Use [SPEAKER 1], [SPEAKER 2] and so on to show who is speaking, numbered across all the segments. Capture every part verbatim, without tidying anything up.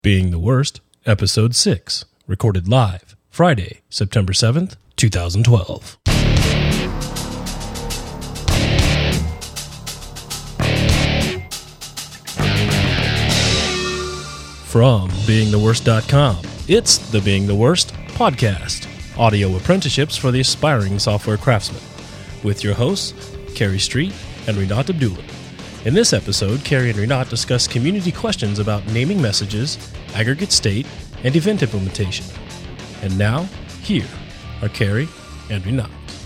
[SPEAKER 1] Being the Worst, Episode six, recorded live, Friday, September seventh, twenty twelve. From being the worst dot com, it's the Being the Worst podcast, audio apprenticeships for the aspiring software craftsman, with your hosts, Carrie Street and Rinat Abdullah. In this episode, Carrie and Rinat discuss community questions about naming messages, aggregate state, and event implementation. And now, here are Carrie and Rinat.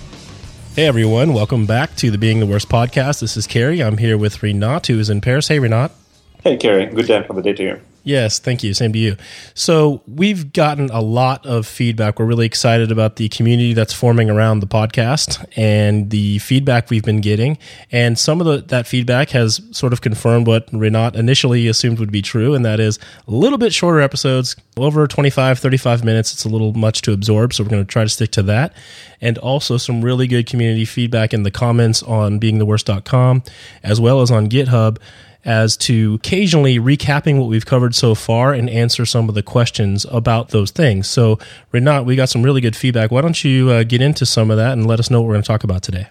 [SPEAKER 1] Hey everyone, welcome back to the Being the Worst podcast. This is Carrie. I'm here with Rinat, who is in Paris. Hey Rinat.
[SPEAKER 2] Hey Carrie, good day for the day to you.
[SPEAKER 1] Yes, thank you. Same to you. So we've gotten a lot of feedback. We're really excited about the community that's forming around the podcast and the feedback we've been getting. And some of the, that feedback has sort of confirmed what Rinat initially assumed would be true, and that is a little bit shorter episodes, over twenty-five, thirty-five minutes. It's a little much to absorb, so we're going to try to stick to that. And also some really good community feedback in the comments on being the worst dot com, as well as on GitHub, as to occasionally recapping what we've covered so far and answer some of the questions about those things. So, Rinat, we got some really good feedback. Why don't you uh, get into some of that and let us know what we're going to talk about today?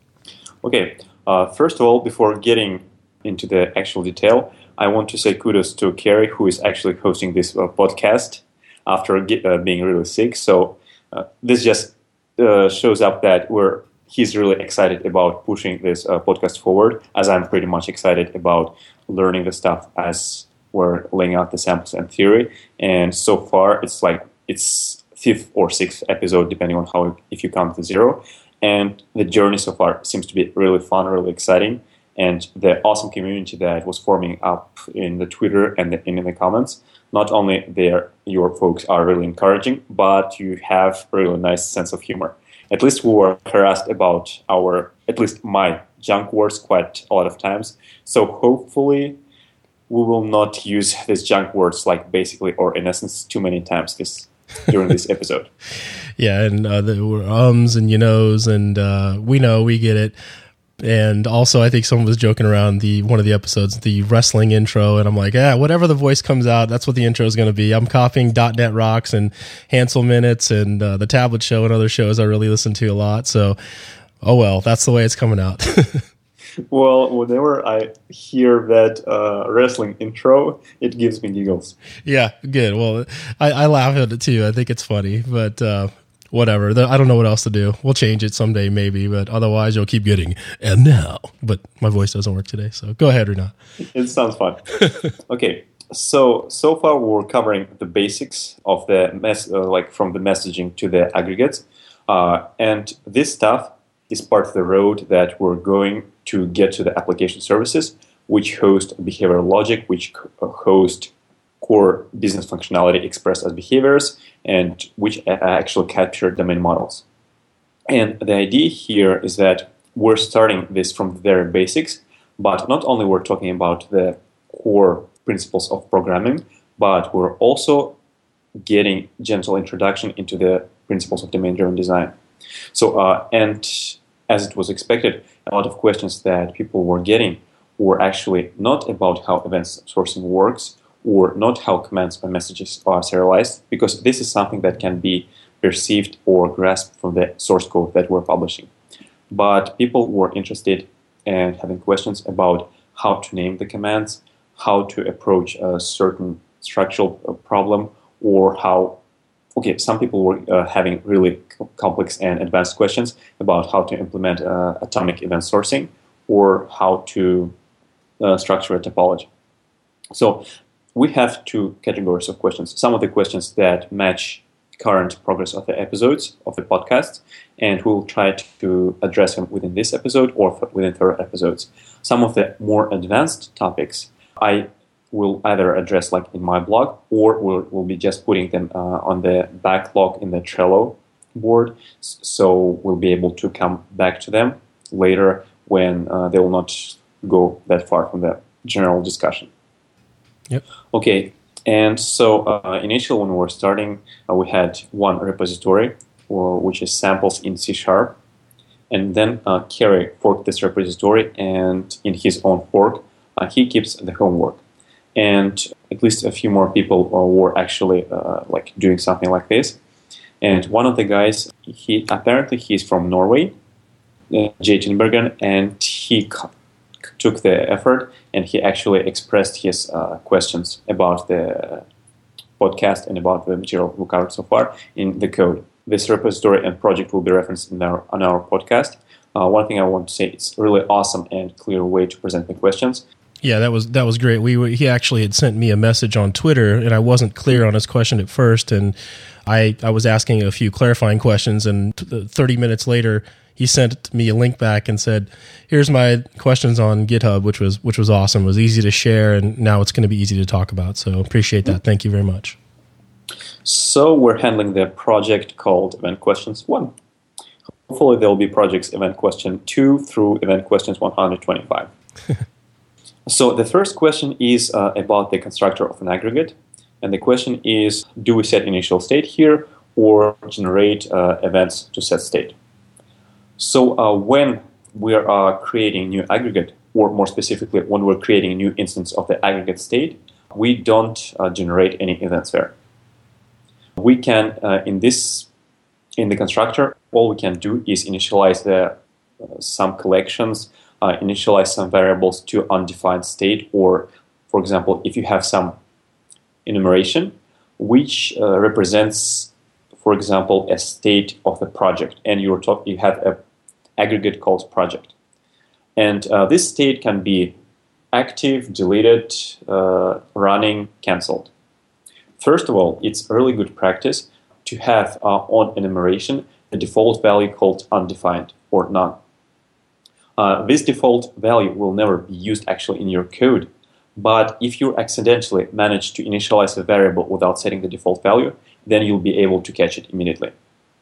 [SPEAKER 2] Okay. Uh, first of all, before getting into the actual detail, I want to say kudos to Carrie, who is actually hosting this uh, podcast after get, uh, being really sick. So uh, this just uh, shows up that we're he's really excited about pushing this uh, podcast forward, as I'm pretty much excited about learning the stuff as we're laying out the samples and theory. And so far, it's like it's fifth or sixth episode, depending on how if you count the zero. And the journey so far seems to be really fun, really exciting. And the awesome community that was forming up in the Twitter and the, in the comments, not only there, your folks are really encouraging, but you have a really nice sense of humor. At least we were harassed about our, at least my junk words quite a lot of times. So hopefully we will not use these junk words like basically or in essence too many times this during this episode.
[SPEAKER 1] Yeah, and uh, there were ums and you knows, and uh, we know, we get it. And also, I think someone was joking around the one of the episodes, the wrestling intro, and I'm like, yeah, whatever the voice comes out, that's what the intro is going to be. I'm copying .dot net Rocks and Hansel Minutes and uh, the Tablet Show and other shows I really listen to a lot. So, oh well, that's the way it's coming out.
[SPEAKER 2] Well, whenever I hear that uh, wrestling intro, it gives me giggles.
[SPEAKER 1] Yeah, good. Well, I, I laugh at it too. I think it's funny, but uh, whatever. I don't know what else to do. We'll change it someday maybe, but otherwise you'll keep getting, and now. But my voice doesn't work today, so go ahead, Rinat.
[SPEAKER 2] It sounds fun. Okay, so so far we're covering the basics of the, mess, uh, like from the messaging to the aggregates. Uh, and this stuff is part of the road that we're going to get to the application services, which host behavioral logic, which host core business functionality expressed as behaviors, and which actually capture domain models. And the idea here is that we're starting this from the very basics, but not only we're talking about the core principles of programming, but we're also getting gentle introduction into the principles of domain-driven design. So, uh, and as it was expected, a lot of questions that people were getting were actually not about how event sourcing works, or not how commands and messages are serialized, because this is something that can be perceived or grasped from the source code that we're publishing. But people were interested and having questions about how to name the commands, how to approach a certain structural problem, or how, okay, some people were uh, having really complex and advanced questions about how to implement uh, atomic event sourcing, or how to uh, structure a topology. So we have two categories of questions. Some of the questions that match current progress of the episodes of the podcast, and we'll try to address them within this episode or within further episodes. Some of the more advanced topics I will either address like in my blog, or we'll, we'll be just putting them uh, on the backlog in the Trello board, so we'll be able to come back to them later when uh, they will not go that far from the general discussion.
[SPEAKER 1] Yep.
[SPEAKER 2] Okay, and so uh, initially when we were starting, uh, we had one repository, or, which is samples in C Sharp, and then uh, Carrie forked this repository, and in his own fork, uh, he keeps the homework. and at least a few more people uh, were actually uh, like doing something like this. And one of the guys, he apparently he's from Norway, uh, Jay Tinbergen, and he c- took the effort and he actually expressed his uh, questions about the podcast and about the material we covered so far in the code. This repository and project will be referenced in our, on our podcast. Uh, one thing I want to say, it's a really awesome and clear way to present the questions.
[SPEAKER 1] Yeah, that was that was great. We were, he actually had sent me a message on Twitter, and I wasn't clear on his question at first, and I, I was asking a few clarifying questions, and thirty minutes later, he sent me a link back and said, "Here's my questions on GitHub," which was which was awesome. It was easy to share, and now it's going to be easy to talk about. So appreciate that. Thank you very much.
[SPEAKER 2] So we're handling the project called Event Questions one. Hopefully, there will be projects Event Question two through Event Questions one hundred twenty-five. So the first question is uh, about the constructor of an aggregate. And the question is, do we set initial state here or generate uh, events to set state? So uh, when we are uh, creating a new aggregate, or more specifically, when we're creating a new instance of the aggregate state, we don't uh, generate any events there. We can, uh, in this, in the constructor, all we can do is initialize the, uh, some collections, Uh, initialize some variables to undefined state, or, for example, if you have some enumeration which uh, represents, for example, a state of the project, and you're talk- you have an aggregate called project. And uh, this state can be active, deleted, uh, running, cancelled. First of all, it's really good practice to have uh, on enumeration the default value called undefined or none. Uh, this default value will never be used actually in your code, but if you accidentally manage to initialize a variable without setting the default value, then you'll be able to catch it immediately.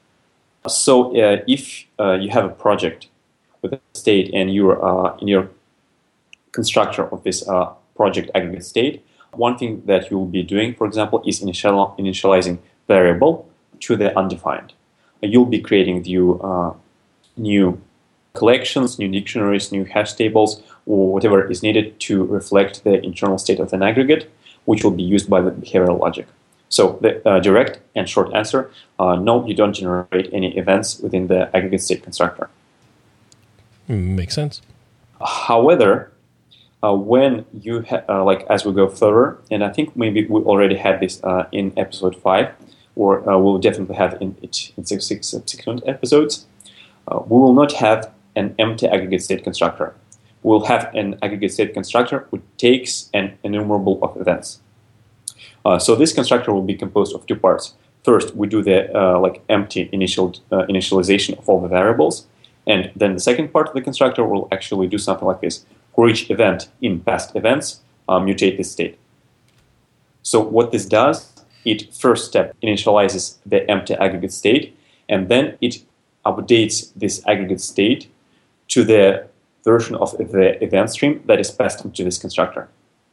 [SPEAKER 2] So uh, if uh, you have a project with a state and you're uh, in your constructor of this uh, project aggregate state, one thing that you'll be doing, for example, is initial, initializing variable to the undefined. You'll be creating new, uh, new collections, new dictionaries, new hash tables, or whatever is needed to reflect the internal state of an aggregate, which will be used by the behavioral logic. So the uh, direct and short answer, uh, no, you don't generate any events within the aggregate state constructor.
[SPEAKER 1] Makes sense.
[SPEAKER 2] However, uh, when you, ha- uh, like as we go further, and I think maybe we already had this uh, in episode five, or uh, we'll definitely have in, it in six, six subsequent episodes, uh, we will not have an empty aggregate state constructor. We'll have an aggregate state constructor which takes an enumerable of events. Uh, so this constructor will be composed of two parts. First, we do the uh, like empty initial uh, initialization of all the variables, and then the second part of the constructor will actually do something like this. For each event in past events, uh, mutate this state. So what this does, it first step initializes the empty aggregate state, and then it updates this aggregate state to the version of the event stream that is passed into this constructor.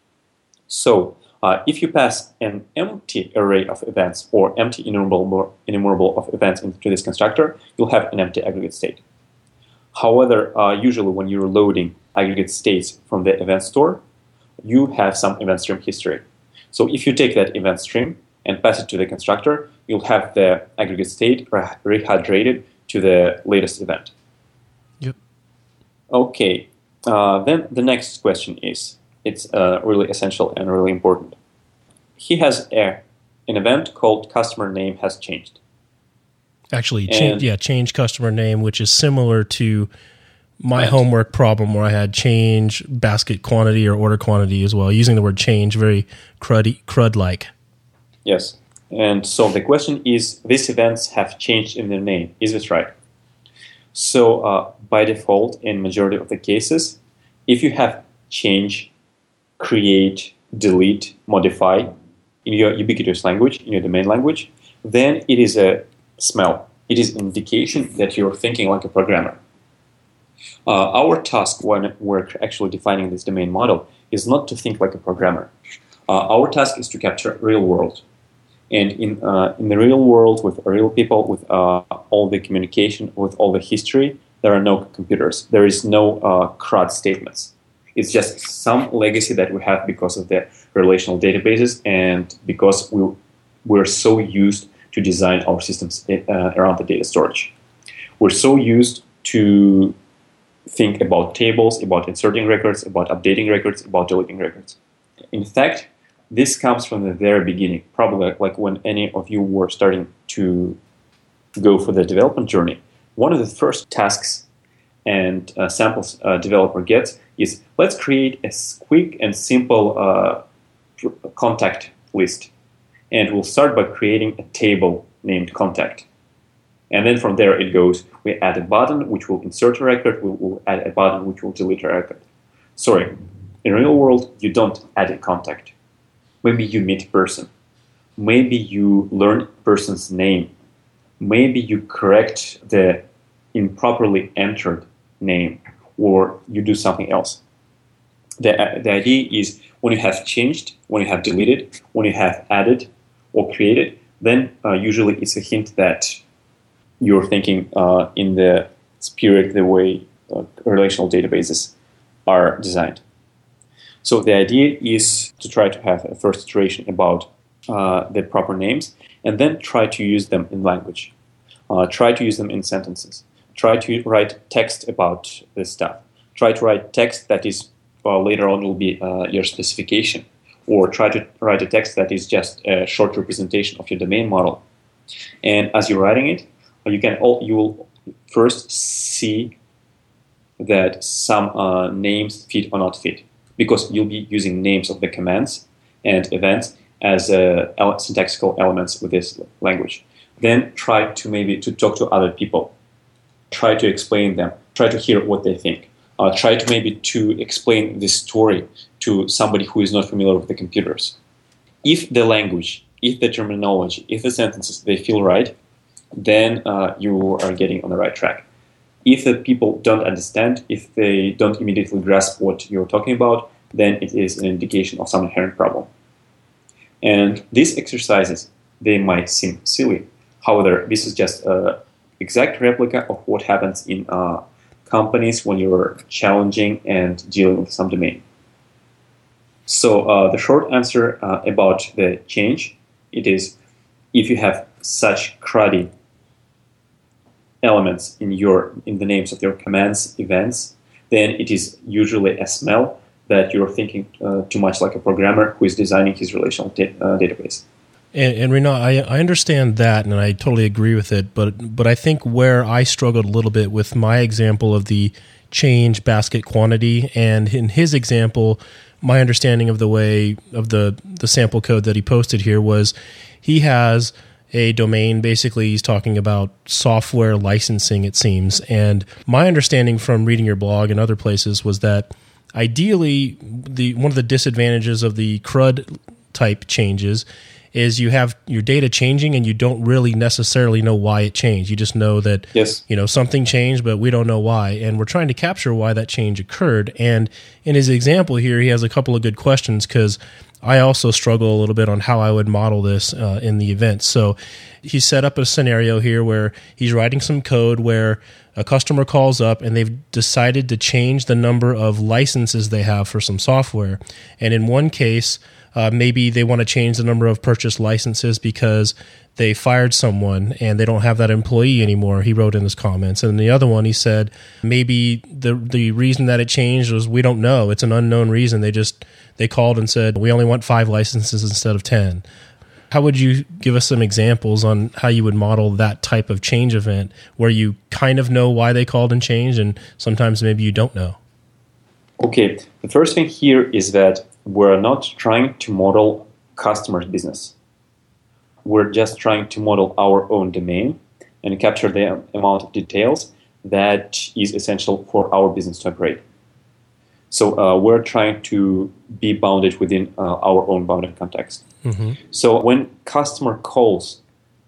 [SPEAKER 2] So uh, if you pass an empty array of events or empty enumerable, enumerable of events into this constructor, you'll have an empty aggregate state. However, uh, usually when you're loading aggregate states from the event store, you have some event stream history. So if you take that event stream and pass it to the constructor, you'll have the aggregate state rehydrated to the latest event.
[SPEAKER 1] Yep.
[SPEAKER 2] Okay, uh, then the next question is, it's uh, really essential and really important. He has a, an event called customer name has changed.
[SPEAKER 1] Actually, change, yeah, change customer name, which is similar to my right. homework problem where I had change basket quantity or order quantity as well, using the word change, very cruddy, crud-like.
[SPEAKER 2] Yes. And so the question is, these events have changed in their name. Is this right? So uh, by default, in majority of the cases, if you have change, create, delete, modify in your ubiquitous language, in your domain language, then it is a smell. It is an indication that you're thinking like a programmer. Uh, our task when we're actually defining this domain model is not to think like a programmer. Uh, our task is to capture real world. And in uh, in the real world, with real people, with uh, all the communication, with all the history, there are no computers. There is no uh, CRUD statements. It's just some legacy that we have because of the relational databases and because we, we're so used to design our systems uh, around the data storage. We're so used to think about tables, about inserting records, about updating records, about deleting records. In fact, this comes from the very beginning, probably like, like when any of you were starting to go for the development journey. One of the first tasks and uh, samples a developer gets is, let's create a quick and simple uh, contact list. And we'll start by creating a table named contact. And then from there it goes, we add a button which will insert a record, we will add a button which will delete a record. Sorry, in real world, you don't add a contact. Maybe you meet a person. Maybe you learn a person's name. Maybe you correct the improperly entered name, or you do something else. The, the idea is when you have changed, when you have deleted, when you have added or created, then uh, usually it's a hint that you're thinking uh, in the spirit, the way uh, relational databases are designed. So the idea is to try to have a first iteration about uh, the proper names, and then try to use them in language. Uh, try to use them in sentences. Try to write text about this stuff. Try to write text that is uh, later on will be uh, your specification, or try to write a text that is just a short representation of your domain model. And as you're writing it, you can all, you will first see that some uh, names fit or not fit, because you'll be using names of the commands and events as uh, syntactical elements with this language. Then try to maybe to talk to other people. Try to explain them. Try to hear what they think. Uh, try to maybe to explain this story to somebody who is not familiar with the computers. If the language, if the terminology, if the sentences, they feel right, then uh, you are getting on the right track. If the people don't understand, if they don't immediately grasp what you're talking about, then it is an indication of some inherent problem. And these exercises, they might seem silly. However, this is just an exact replica of what happens in uh, companies when you're challenging and dealing with some domain. So uh, the short answer uh, about the change, it is if you have such cruddy elements in your in the names of your commands, events, then it is usually a smell that you're thinking uh, too much like a programmer who is designing his relational da- uh, database.
[SPEAKER 1] And, and Rinat, I, I understand that, and I totally agree with it. But but I think where I struggled a little bit with my example of the change basket quantity, and in his example, my understanding of the way of the the sample code that he posted here was he has a domain. Basically, he's talking about software licensing, it seems. And my understanding from reading your blog and other places was that ideally, the one of the disadvantages of the CRUD type changes is you have your data changing and you don't really necessarily know why it changed. You just know that
[SPEAKER 2] yes.
[SPEAKER 1] you know something changed, but we don't know why. And we're trying to capture why that change occurred. And in his example here, he has a couple of good questions, because I also struggle a little bit on how I would model this uh, in the event. So he set up a scenario here where he's writing some code where a customer calls up and they've decided to change the number of licenses they have for some software. And in one case, uh, maybe they want to change the number of purchased licenses because they fired someone and they don't have that employee anymore, he wrote in his comments. And the other one, he said, maybe the the reason that it changed was we don't know. It's an unknown reason. They just, they called and said, we only want five licenses instead of ten. How would you give us some examples on how you would model that type of change event where you kind of know why they called and changed, and sometimes maybe you don't know?
[SPEAKER 2] Okay, the first thing here is that we're not trying to model customer's business. We're just trying to model our own domain and capture the amount of details that is essential for our business to operate. So uh, we're trying to be bounded within uh, our own bounded context. Mm-hmm. So when customer calls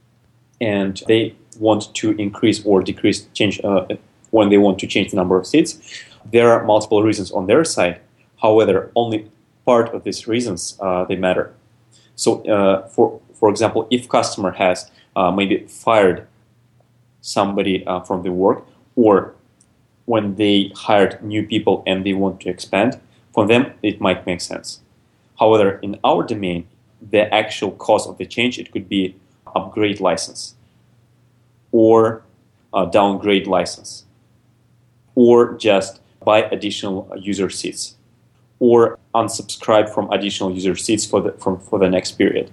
[SPEAKER 2] and they want to increase or decrease, change uh, when they want to change the number of seats, there are multiple reasons on their side. However, only part of these reasons uh, they matter. So, uh, for for example, if customer has uh, maybe fired somebody uh, from the work, or when they hired new people and they want to expand, For them, it might make sense. However, in our domain, the actual cause of the change, it could be upgrade license or uh, downgrade license or just buy additional user seats or unsubscribe from additional user seats for the, from, for the next period.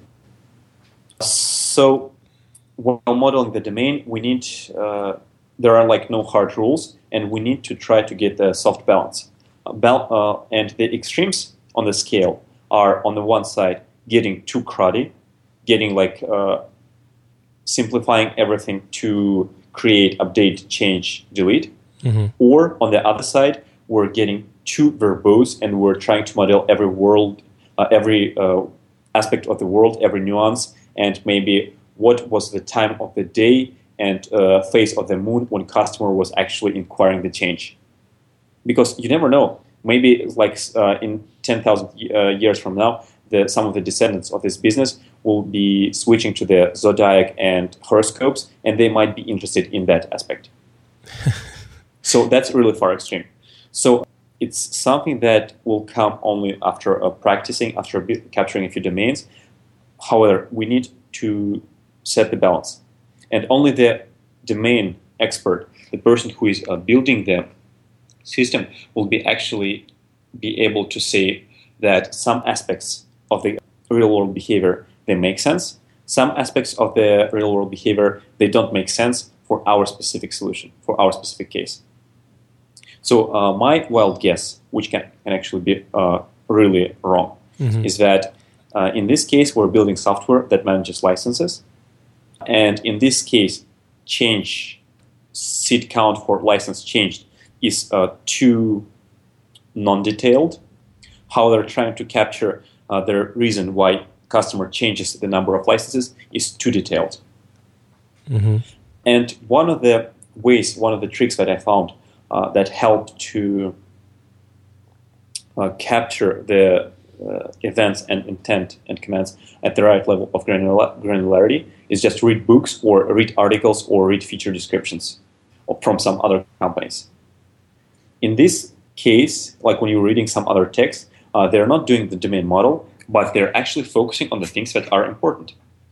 [SPEAKER 2] So while modeling the domain, we need, uh, there are like no hard rules, and we need to try to get the soft balance. Uh, bal- uh, and the extremes on the scale are, on the one side, getting too cruddy, getting like uh, simplifying everything to create, update, change, delete. Mm-hmm. Or on the other side, we're getting too verbose and we're trying to model every world, uh, every uh, aspect of the world, every nuance, and maybe what was the time of the day and uh, phase of the moon when customer was actually inquiring the change. Because you never know. Maybe like uh, in ten thousand uh, years from now, the, some of the descendants of this business will be switching to the zodiac and horoscopes, and they might be interested in that aspect. So that's really far extreme. So it's something that will come only after uh, practicing, after b- capturing a few domains. However, we need to set the balance. And only the domain expert, the person who is uh, building the system, will be actually be able to say that some aspects of the real-world behavior, they make sense. Some aspects of the real-world behavior, they don't make sense for our specific solution, for our specific case. So uh, my wild guess, which can, can actually be uh, really wrong, mm-hmm. is that uh, in this case, we're building software that manages licenses. And in this case, change, seat count for license changed is uh, too non-detailed. How they're trying to capture uh, the reason why customer changes the number of licenses is too detailed. Mm-hmm. And one of the ways, one of the tricks that I found uh, that helped to uh, capture the uh, events and intent and commands at the right level of granula- granularity is just read books or read articles or read feature descriptions from some other companies. In this case, like when you're reading some other text, uh, they're not doing the domain model, but they're actually focusing on the things that are important.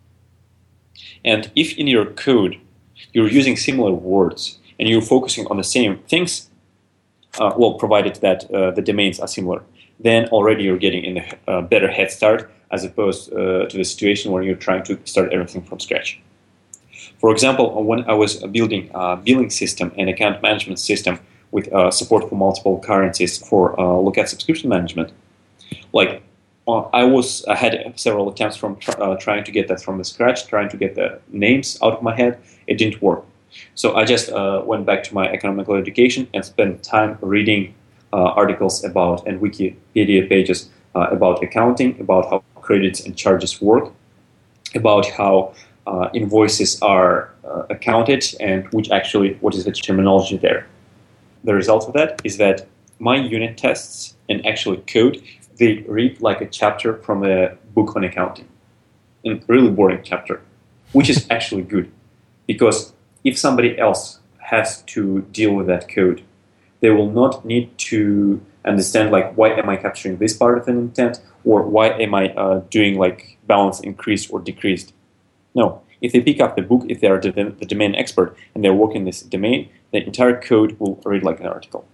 [SPEAKER 2] And if in your code you're using similar words and you're focusing on the same things, uh, well, provided that uh, the domains are similar, then already you're getting in a uh, better head start as opposed uh, to the situation where you're trying to start everything from scratch. For example, when I was building a billing system and account management system with uh, support for multiple currencies for uh, Lookout subscription management, like uh, I was, I had several attempts from tr- uh, trying to get that from the scratch, trying to get the names out of my head. It didn't work. So I just uh, went back to my economical education and spent time reading uh, articles about and Wikipedia pages uh, about accounting, about how credits and charges work, about how uh, invoices are uh, accounted and which actually, what is the terminology there. The result of that is that my unit tests and actually code, they read like a chapter from a book on accounting. A really boring chapter, which is actually good. Because if somebody else has to deal with that code, they will not need to understand like why am I capturing this part of an intent or why am I uh, doing like balance increased or decreased. No, if they pick up the book, if they are the, the domain expert and they're working in this domain, the entire code will read like an article.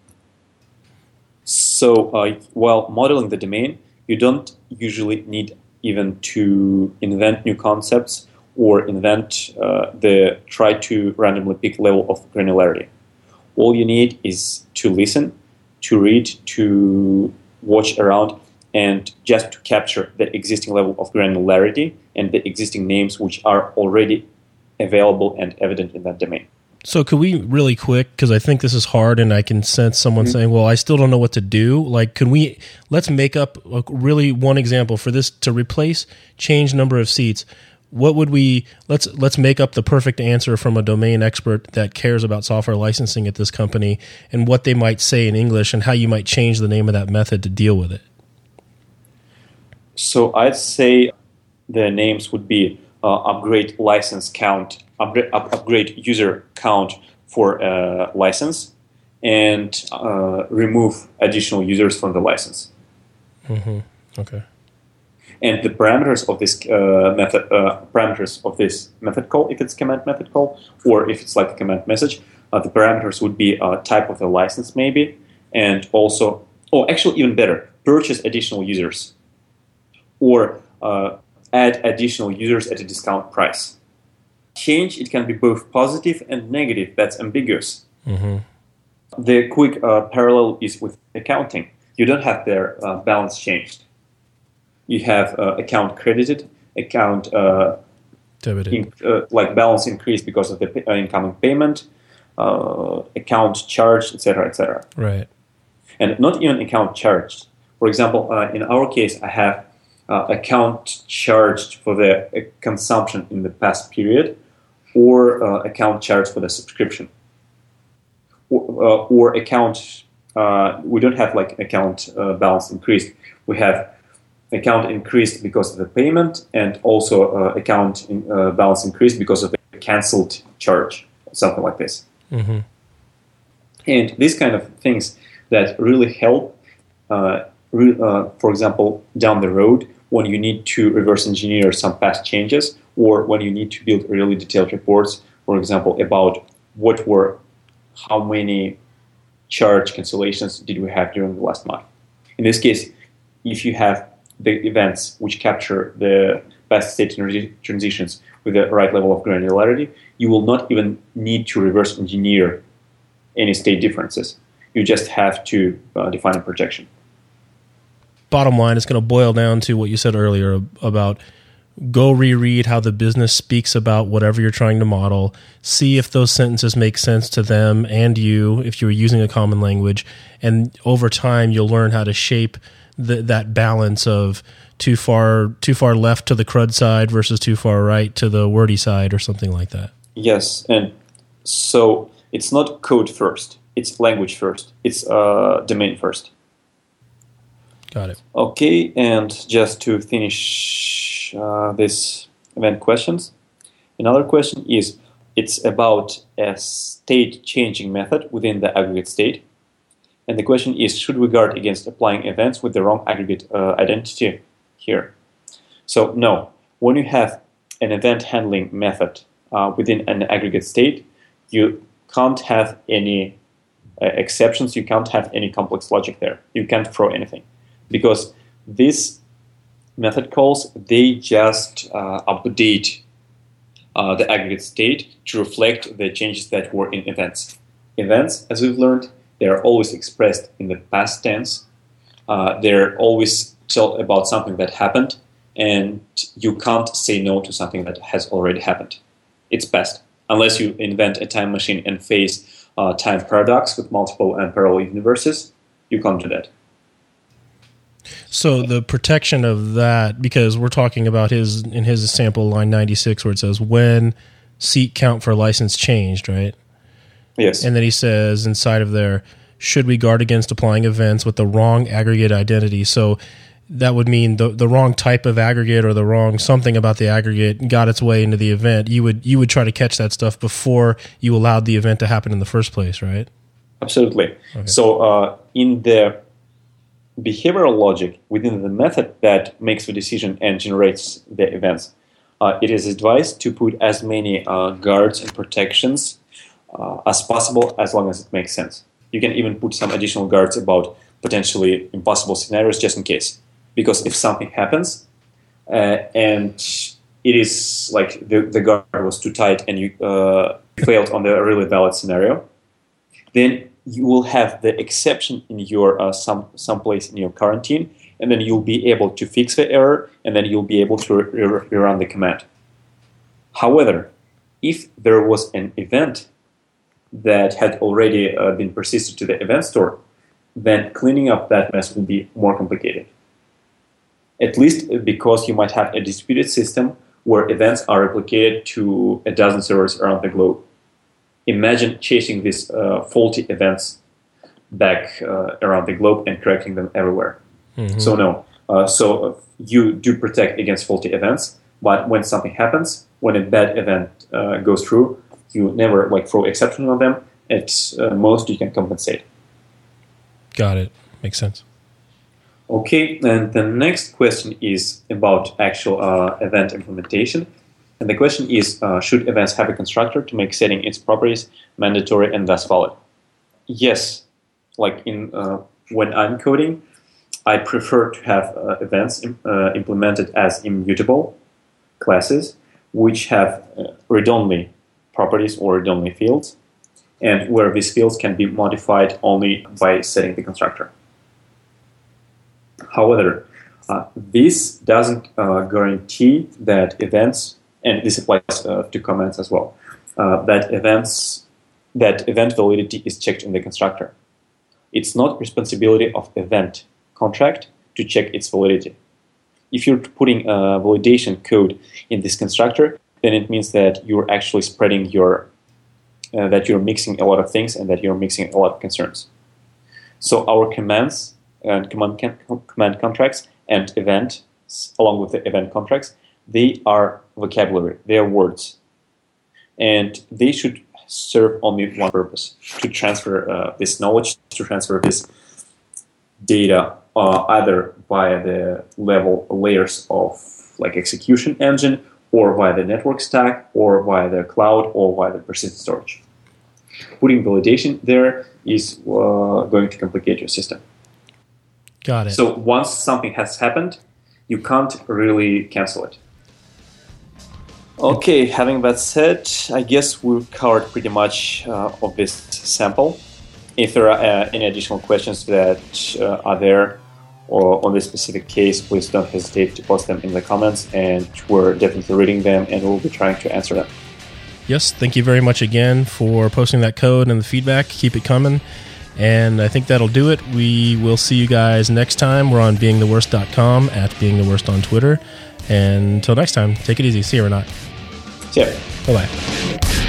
[SPEAKER 2] So uh, while modeling the domain, you don't usually need even to invent new concepts or invent uh, the try to randomly pick level of granularity. All you need is to listen, to read, to watch around, and just to capture the existing level of granularity and the existing names which are already available and evident in that domain.
[SPEAKER 1] So could we really quick, because I think this is hard and I can sense someone mm-hmm. saying, well, I still don't know what to do. Like, can we, let's make up a, really one example for this to replace change number of seats. What would we, let's let's make up the perfect answer from a domain expert that cares about software licensing at this company and what they might say in English and how you might change the name of that method to deal with it.
[SPEAKER 2] So I'd say the names would be uh, upgrade license count, upgrade, up, upgrade user count for a license, and uh, remove additional users from the license.
[SPEAKER 1] Mm-hmm. Okay.
[SPEAKER 2] And the parameters of this uh, method, uh, parameters of this method call, if it's command method call, or if it's like a command message, uh, the parameters would be uh, type of the license maybe, and also, oh, actually even better, purchase additional users, or uh, add additional users at a discount price. Change, it can be both positive and negative. That's ambiguous.
[SPEAKER 1] Mm-hmm.
[SPEAKER 2] The quick uh, parallel is with accounting. You don't have their uh, balance changed. You have uh, account credited, account uh,
[SPEAKER 1] debited,
[SPEAKER 2] in, uh, like balance increased because of the p- uh, incoming payment, uh, account charged, et cetera, et cetera.
[SPEAKER 1] Right.
[SPEAKER 2] And not even account charged. For example, uh, in our case, I have uh, account charged for the uh, consumption in the past period, or uh, account charged for the subscription, or, uh, or account. Uh, we don't have like account uh, balance increased. We have account increased because of the payment, and also uh, account in, uh, balance increased because of the cancelled charge, something like this.
[SPEAKER 1] Mm-hmm.
[SPEAKER 2] And these kind of things that really help, uh, re- uh, for example, down the road when you need to reverse engineer some past changes, or when you need to build really detailed reports, for example, about what were, how many charge cancellations did we have during the last month. In this case, if you have the events which capture the past state transi- transitions with the right level of granularity, you will not even need to reverse engineer any state differences. You just have to uh, define a projection.
[SPEAKER 1] Bottom line, it's going to boil down to what you said earlier about go reread how the business speaks about whatever you're trying to model, see if those sentences make sense to them and you, if you're using a common language, and over time you'll learn how to shape the, that balance of too far too far left to the CRUD side versus too far right to the wordy side or something like that.
[SPEAKER 2] Yes, and so it's not code first, it's language first, it's uh, domain first.
[SPEAKER 1] Got it.
[SPEAKER 2] Okay, and just to finish uh, this event questions, another question is, it's about a state changing method within the aggregate state. And the question is, should we guard against applying events with the wrong aggregate uh, identity here? So no, when you have an event handling method uh, within an aggregate state, you can't have any uh, exceptions, you can't have any complex logic there. You can't throw anything. Because these method calls, they just uh, update uh, the aggregate state to reflect the changes that were in events. Events, as we've learned, they are always expressed in the past tense. Uh, they're always tell about something that happened, and you can't say no to something that has already happened. It's past. Unless you invent a time machine and face uh, time paradox with multiple and parallel universes, you can't do that.
[SPEAKER 1] So the protection of that, because we're talking about his in his sample line ninety-six where it says when seat count for license changed, right?
[SPEAKER 2] Yes.
[SPEAKER 1] And then he says inside of there, should we guard against applying events with the wrong aggregate identity? So that would mean the the wrong type of aggregate or the wrong something about the aggregate got its way into the event. You would you would try to catch that stuff before you allowed the event to happen in the first place, right?
[SPEAKER 2] Absolutely.
[SPEAKER 1] Okay.
[SPEAKER 2] So uh, in the behavioral logic within the method that makes the decision and generates the events, uh, it is advised to put as many uh, guards and protections uh, as possible, as long as it makes sense. You can even put some additional guards about potentially impossible scenarios just in case. Because if something happens uh, and it is like the, the guard was too tight and you uh, failed on the really valid scenario, then you will have the exception in your uh, some someplace in your quarantine, and then you'll be able to fix the error, and then you'll be able to re- re- rerun the command. However, if there was an event that had already uh, been persisted to the event store, then cleaning up that mess will be more complicated. At least because you might have a distributed system where events are replicated to a dozen servers around the globe. Imagine chasing these uh, faulty events back uh, around the globe and correcting them everywhere. Mm-hmm. So no, uh, so you do protect against faulty events, but when something happens, when a bad event uh, goes through, you never like throw exception on them. At uh, most, you can compensate.
[SPEAKER 1] Got it. Makes sense.
[SPEAKER 2] Okay, and the next question is about actual uh, event implementation. And the question is, uh, should events have a constructor to make setting its properties mandatory and thus valid? Yes, like in uh, when I'm coding, I prefer to have uh, events uh, implemented as immutable classes, which have uh, read-only properties or read-only fields, and where these fields can be modified only by setting the constructor. However, uh, this doesn't uh, guarantee that events, and this applies uh, to comments as well, uh, that events that event validity is checked in the constructor. It's not responsibility of event contract to check its validity. If you're putting a validation code in this constructor, then it means that you're actually spreading your, uh, that you're mixing a lot of things and that you're mixing a lot of concerns. So our commands and command, command contracts and events, along with the event contracts, they are vocabulary, they are words. And they should serve only one purpose, to transfer uh, this knowledge, to transfer this data uh, either via the level layers of like execution engine, or via the network stack, or via the cloud, or via the persistent storage. Putting validation there is uh, going to complicate your system.
[SPEAKER 1] Got it.
[SPEAKER 2] So once something has happened, you can't really cancel it. Okay, having that said, I guess we've covered pretty much uh, of this sample. If there are uh, any additional questions that uh, are there or on this specific case, please don't hesitate to post them in the comments, and we're definitely reading them and we'll be trying to answer them.
[SPEAKER 1] Yes, thank you very much again for posting that code and the feedback. Keep it coming. And I think that'll do it. We will see you guys next time. We're on being the worst dot com, at being the worst on Twitter. And until next time, take it easy. See you or not.
[SPEAKER 2] See ya.
[SPEAKER 1] Bye-bye.